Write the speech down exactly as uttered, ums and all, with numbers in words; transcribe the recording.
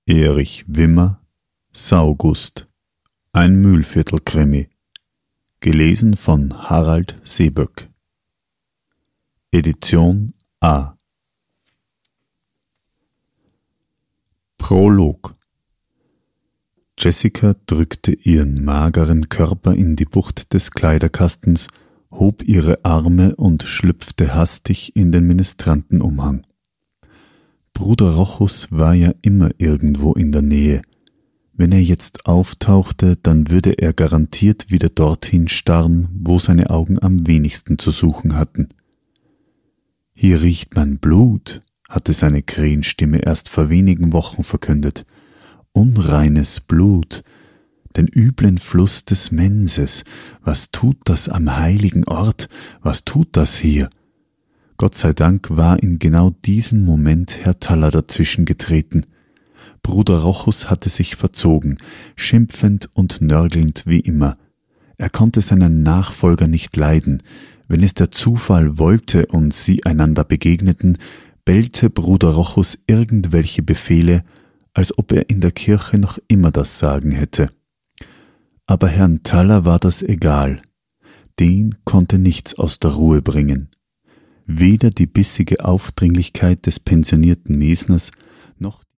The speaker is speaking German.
Erich Wimmer, Saugust, ein Mühlviertel-Krimi, gelesen von Harald Seeböck. Edition A. Prolog. Jessica drückte ihren mageren Körper in die Bucht des Kleiderkastens, hob ihre Arme und schlüpfte hastig in den Ministrantenumhang. Bruder Rochus war ja immer irgendwo in der Nähe. Wenn er jetzt auftauchte, dann würde er garantiert wieder dorthin starren, wo seine Augen am wenigsten zu suchen hatten. »Hier riecht man Blut«, hatte seine Krähenstimme erst vor wenigen Wochen verkündet. »Unreines Blut, den üblen Fluss des Menses. Was tut das am heiligen Ort? Was tut das hier?« Gott sei Dank war in genau diesem Moment Herr Thaller dazwischen getreten. Bruder Rochus hatte sich verzogen, schimpfend und nörgelnd wie immer. Er konnte seinen Nachfolger nicht leiden. Wenn es der Zufall wollte und sie einander begegneten, bellte Bruder Rochus irgendwelche Befehle, als ob er in der Kirche noch immer das Sagen hätte. Aber Herrn Thaller war das egal. Den konnte nichts aus der Ruhe bringen. Weder die bissige Aufdringlichkeit des pensionierten Mesners noch